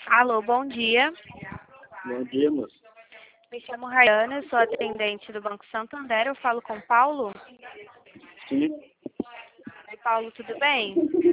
Alô, bom dia. Bom dia, moço. Me chamo Rayana, sou atendente do Banco Santander. Eu falo com Paulo. Sim. Oi, Paulo, tudo bem?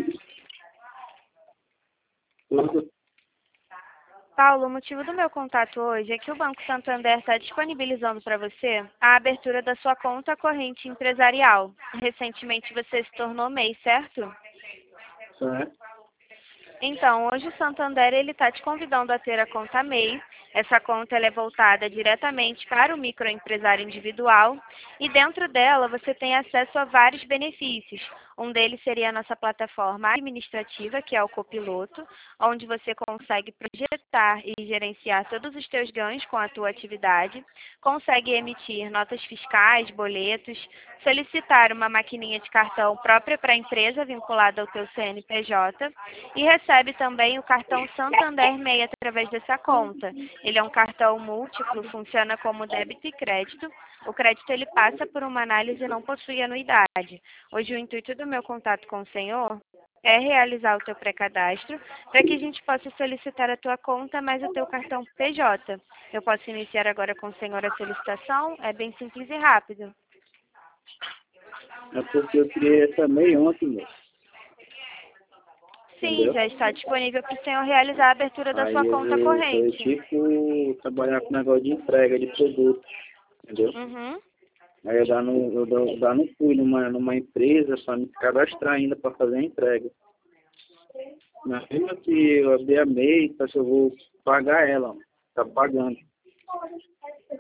Tudo. Paulo, o motivo do meu contato hoje é que o Banco Santander está disponibilizando para você a abertura da sua conta corrente empresarial. Recentemente você se tornou MEI, certo? Certo. Então, hoje o Santander está te convidando a ter a conta MEI. Essa conta ela é voltada diretamente para o microempresário individual e dentro dela você tem acesso a vários benefícios. Um deles seria a nossa plataforma administrativa, que é o Copiloto, onde você consegue projetar e gerenciar todos os teus ganhos com a tua atividade, consegue emitir notas fiscais, boletos, solicitar uma maquininha de cartão própria para a empresa vinculada ao teu CNPJ e recebe também o cartão Santander MEI através dessa conta. Ele é um cartão múltiplo, funciona como débito e crédito. O crédito ele passa por uma análise e não possui anuidade. Hoje o intuito do meu contato com o senhor é realizar o teu pré-cadastro para que a gente possa solicitar a tua conta mais o teu cartão PJ. Eu posso iniciar agora com o senhor a solicitação? É bem simples e rápido. É porque eu criei essa MEI ontem, moço. Sim, Entendeu? já está disponível para o senhor realizar a abertura da Aí sua eu conta vou corrente. tipo trabalhar com negócio de entrega de produtos. Entendeu? Uhum. Aí eu não fui numa empresa para me cadastrar ainda para fazer a entrega. Mas mesmo que eu abrir a MEI, só que eu vou pagar ela, ó. Tá pagando.